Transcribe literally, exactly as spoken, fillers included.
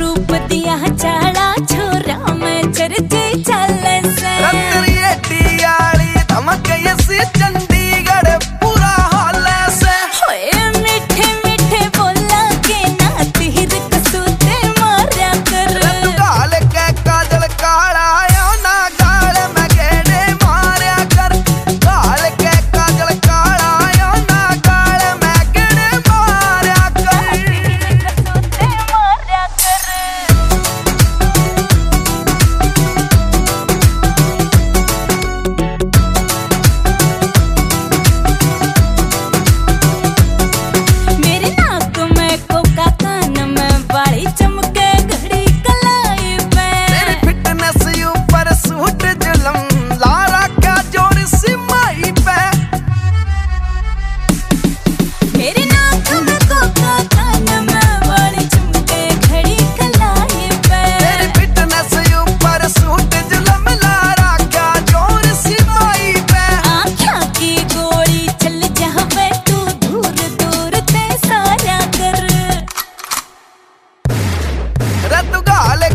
रूप दिया चाला छोरा में चर्चे चले से रतरी एटियाली धमक यसी चंडीगढ़ पूरा हाल से होए मीठे मीठे बोला के ना तीर कसूते मारा कर तू गाल के काजल काला या ना गाल में गेड़े मारा कर गाल के काजल काला या ना गाल में गेड़े मारा कर कसूते मारा कर मेरे नाक में कोका कान में बाड़ी चमके घड़ी कलाई पे तेरी फिटनेस ऊपर सूट जुलम लारा क्या जोर सिमाई पे मेरे नाक में कोका कान में बाड़ी चमके घड़ी कलाई पे तेरी फिटनेस ऊपर सूट जुलम लारा क्या जोर सिमाई पे आँखों की गोली चल जावे तू दूर दूर ते सारा कर रतु गाल